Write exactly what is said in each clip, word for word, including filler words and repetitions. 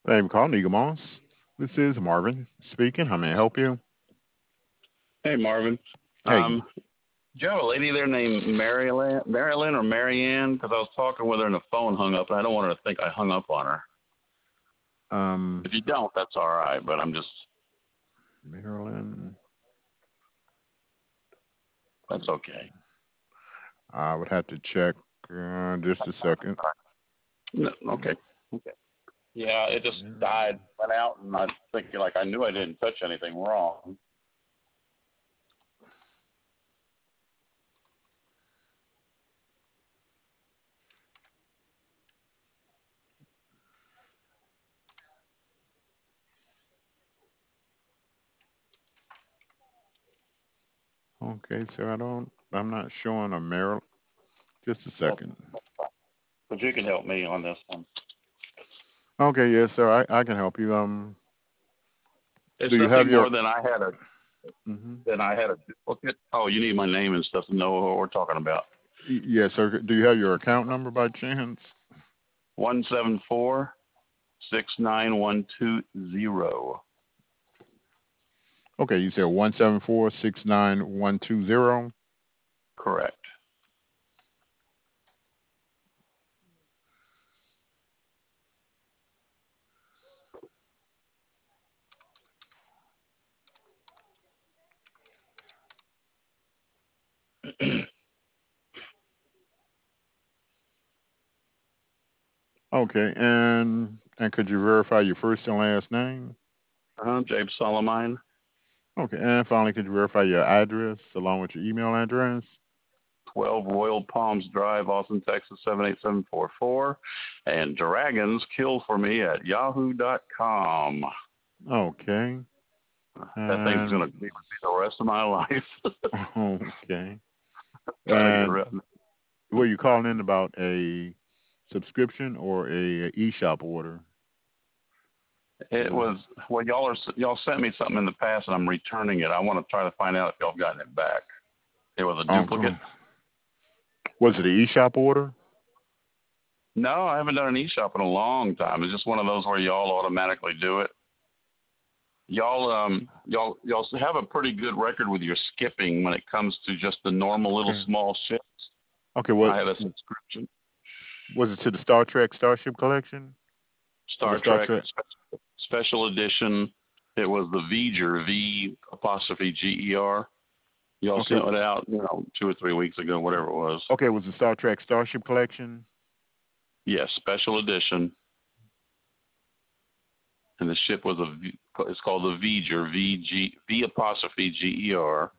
Thank you for calling Eagle Moss. This is Marvin speaking. How may I help you? Hey, Marvin. Hey, Um, do you have a lady there named Marilyn, Marilyn or Marianne? Because I was talking with her and the phone hung up, and I don't want her to think I hung up on her. um, If you don't, that's all right. But I'm just, Marilyn. that's okay. I would have to check uh, just a second. No, okay. Okay. Yeah, it just died, went out, and I'm thinking like I knew I didn't touch anything wrong. Okay, so I don't. I'm not showing a Maryland. Just a Well, second. but you can help me on this one. Okay, yes, sir. I, I can help you. Um, It's do you have nothing your? more than I had a hmm than I had a duplicate. Oh, you need my name and stuff to know what we're talking about. Yes, sir. Do you have your account number by chance? One seven four six nine one two zero. Okay, you said one seven four six nine one two zero. Correct. Okay, and and could you verify your first and last name? Uh, Jabe Solomine, Okay, and finally, could you verify your address along with your email address? twelve Royal Palms Drive, Austin, Texas, seven eight seven four four. And Dragons Kill for me at yahoo dot com. Okay, That thing's and going to be with me the rest of my life. okay, Got to get and rid of it. were you calling in about a subscription or a e-shop order? It Was was, well, y'all are, y'all sent me something in the past and I'm returning it. I want to try to find out if y'all have gotten it back. It was a duplicate. okay. Was it an e-shop order? No, I haven't done an e-shop in a long time. It's just one of those where y'all automatically do it. Y'all um y'all y'all have a pretty good record with your skipping when it comes to just the normal little Okay. small ships. Okay. What I have a subscription. was it to the Star Trek Starship Collection or the Star Star Trek Trek? special edition. It was the V'ger, V apostrophe G E R. Y'all Okay. sent it out, you know, two or three weeks ago, whatever it was. Okay. Was the Star Trek Starship Collection? Yes, special edition. And the ship was a V, it's called the V'ger, V G V apostrophe G E R.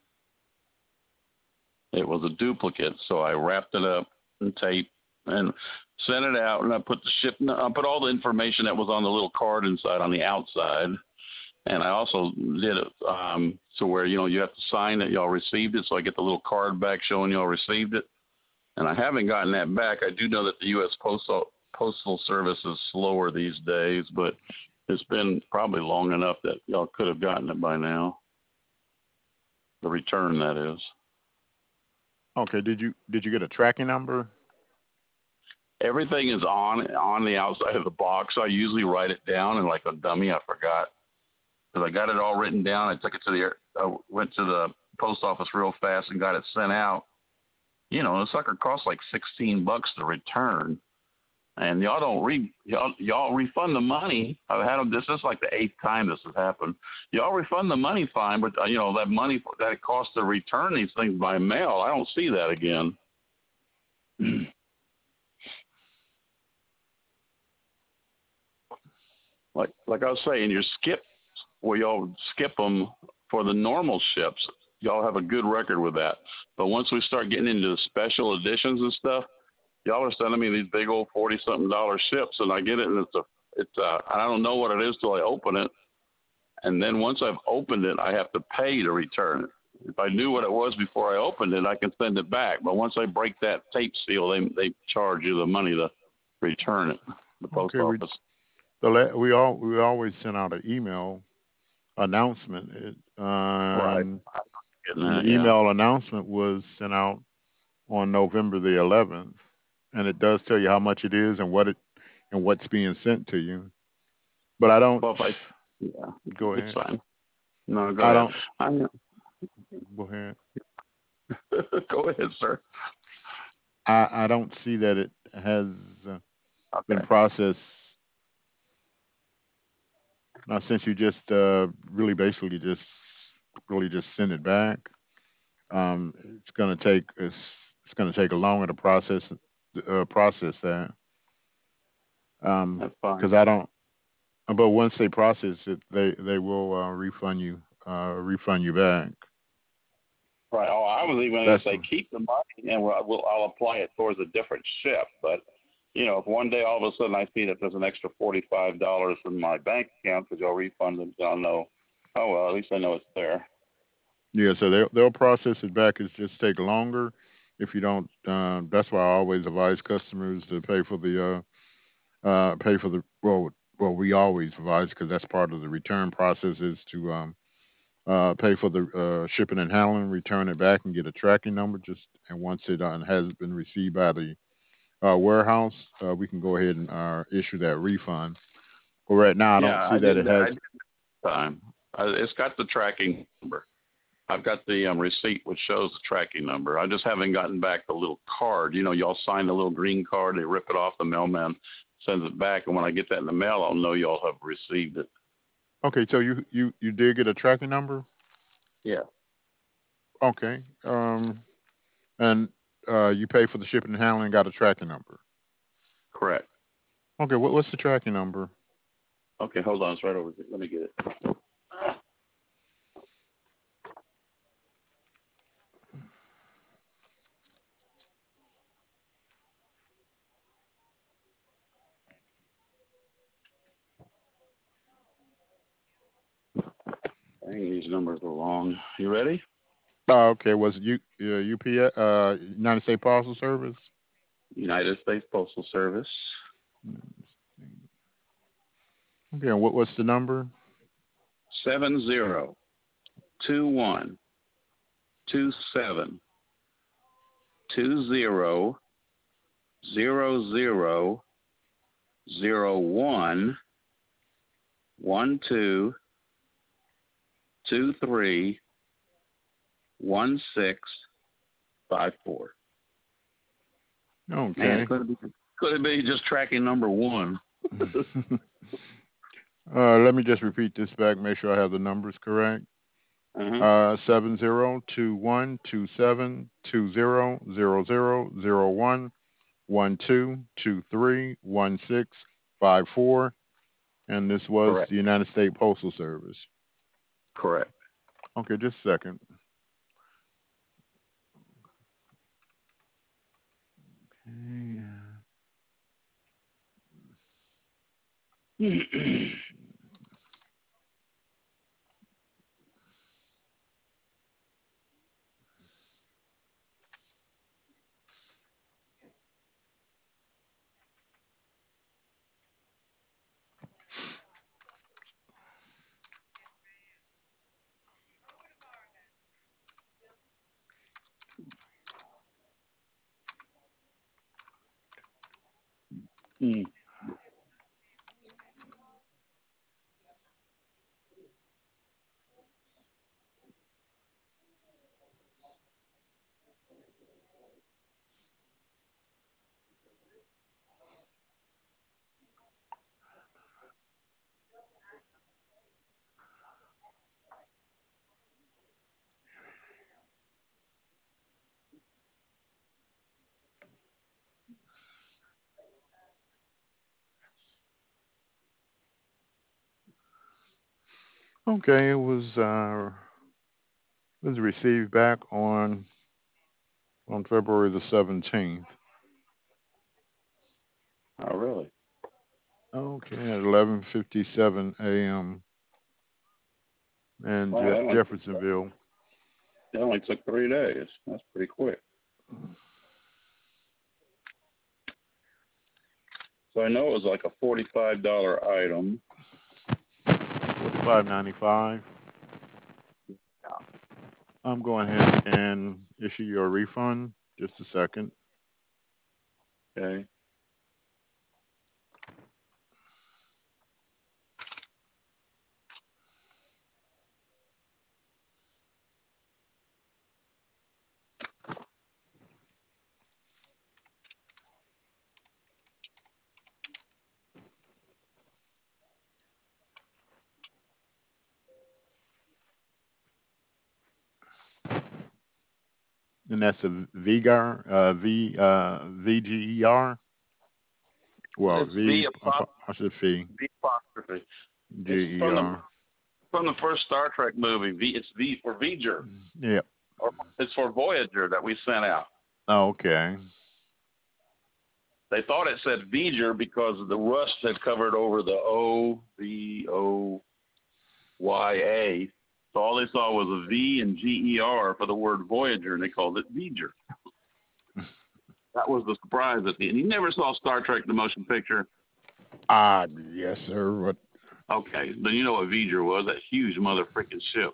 It was a duplicate, so I wrapped it up in tape and sent it out. And I put the ship, I put all the information that was on the little card inside on the outside. And I also did it um, to where you know you have to sign that y'all received it, so I get the little card back showing y'all received it. And I haven't gotten that back. I do know that the U S. Postal Postal Service is slower these days, but it's been probably long enough that y'all could have gotten it by now. The return, that is. Okay. Did you did you get a tracking number? Everything is on on the outside of the box. I usually write it down, and like a dummy, I forgot because I got it all written down. I took it to the I went to the post office real fast and got it sent out. You know, the sucker costs like sixteen bucks to return, and y'all don't re y'all, y'all refund the money. I've had them. This is like the eighth time this has happened. Y'all refund the money, fine, but uh, you know that money that it costs to return these things by mail. I don't see that again. like like I was saying, your skip where y'all skip them for the normal ships. Y'all have a good record with that. But once we start getting into the special editions and stuff, y'all are sending me these big old forty something dollar ships, and I get it, and it's a it's a I don't know what it is till I open it, and then once I've opened it, I have to pay to return it. If I knew what it was before I opened it, I can send it back. But once I break that tape seal, they they charge you the money to return it. The post Okay. We office. the la- we all we always send out an email announcement. It, uh, Right. and, Getting and the that, yeah. email announcement was sent out on November the eleventh, and it does tell you how much it is and what it and what's being sent to you. but I don't. Well, if I, yeah, Go it's ahead. fine. No, go I ahead. don't. I, Go ahead. go ahead, sir. I I don't see that it has uh, been Okay. processed. Now, since you just uh, really basically just really just send it back, um, it's gonna take it's it's gonna take a longer to process uh, process that. Um, That's fine. because I don't. But once they process it, they they will uh, refund you uh, refund you back. Right. Oh, I was even going to That's say keep the money, and we'll, we'll I'll apply it towards a different shift. But you know, if one day all of a sudden I see that there's an extra forty-five dollars in my bank account because y'all refunded, I'll know. Oh well, at least I know it's there. yeah. So they will they'll process it back. It's just take longer if you don't. Uh, that's why I always advise customers to pay for the uh, uh, pay for the well. Well, we always advise because that's part of the return process is to um, uh, pay for the uh, shipping and handling, return it back, and get a tracking number. Just and once it uh, has been received by the uh, warehouse, uh, we can go ahead and uh, issue that refund. But right now, I don't Yeah, see I that did it that. I has. did that time. I, it's got the tracking number. I've got the um, receipt which shows the tracking number. I just haven't gotten back the little card. You know, y'all sign the little green card. They rip it off. The mailman sends it back, and when I get that in the mail, I'll know y'all have received it. Okay, so you you you did get a tracking number. Yeah, Okay, um, and uh, you pay for the shipping and handling, and got a tracking number. correct. Okay, what, what's the tracking number? Okay, hold on. It's right over here. Let me get it. Dang, these numbers are long. You ready? Oh, okay, was it U, uh, U P S, uh, United States Postal Service? United States Postal Service. Okay, and what what's the number? Seven zero two one two seven two zero zero zero zero one one two two three one six five four. Man, Okay. could it be could it be just tracking number one? Uh, let me just repeat this back. Make sure I have the numbers correct. Uh-huh. Uh, seven zero two one two seven two zero zero zero zero one one two two three one six five four, and this was Correct. the United States Postal Service. Correct. Okay, just a second. Okay. Mm. Okay, it was uh, it was received back on on February the seventeenth. Oh, really? Okay, at eleven fifty-seven a m in Wow, Je- that only Jeffersonville. that only took three days. That's pretty quick. So I know it was like a forty-five dollar item. forty-five ninety-five. I'm going ahead and issue you a refund. Just a second. Okay. And that's a Vigar, uh, V, uh, V G E R. Well, It's V, V apo- apostrophe I should say V apostrophe. It's G E from the R. from the first Star Trek movie. V it's V for Voyager, Yeah. or it's for Voyager that we sent out. Okay. They thought it said Voyager because the rust had covered over the O V O Y A. So all they saw was a V and G E R for the word Voyager, and they called it Voyager. That was the surprise at the end. You never saw Star Trek the motion picture? Ah, yes, sir. What? Okay, then you know what Voyager was, that huge mother freaking ship.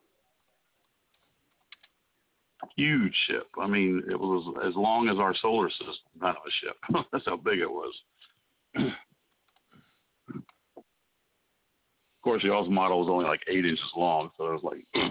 Huge ship. I mean, it was as long as our solar system, kind of a ship. That's how big it was. Of course, the Oz model was only like eight inches long, so it was like,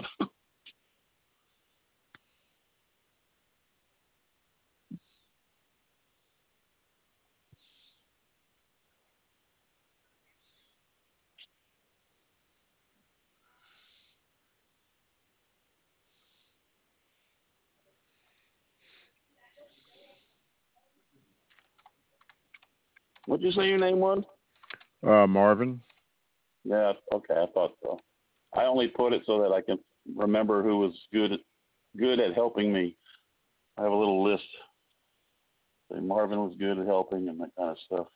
what'd you say your name was? Uh, Marvin. Yeah, okay, I thought so. I only put it so that I can remember who was good at, good at helping me. I have a little list. Say Marvin was good at helping and that kind of stuff.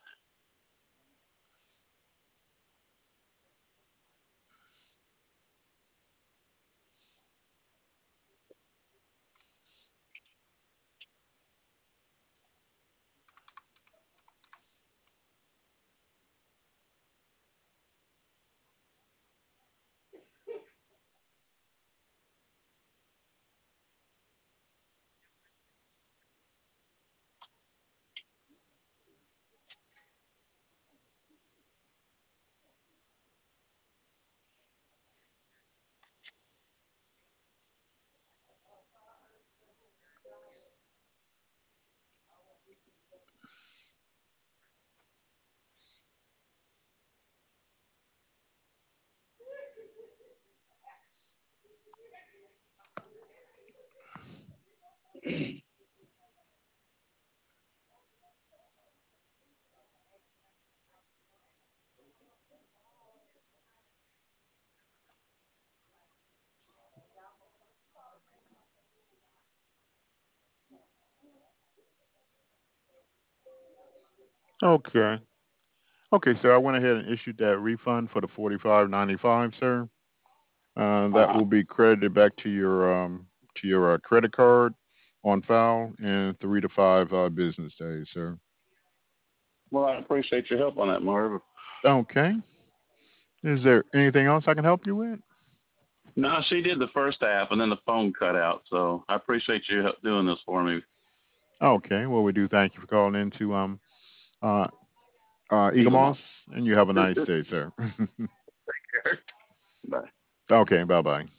Okay. Okay, sir. I went ahead and issued that refund for the forty-five ninety-five, sir. Uh, that Uh-huh. will be credited back to your um to your uh, credit card on file in three to five uh, business days, sir. Well, I appreciate your help on that, Marvin. Okay. Is there anything else I can help you with? No, she did the first half, and then the phone cut out. So I appreciate you help doing this for me. Okay. Well, we do thank you for calling in to um uh uh Eagle Eagle Moss, Moss. and you have a nice day, sir. Bye. Okay. Bye bye.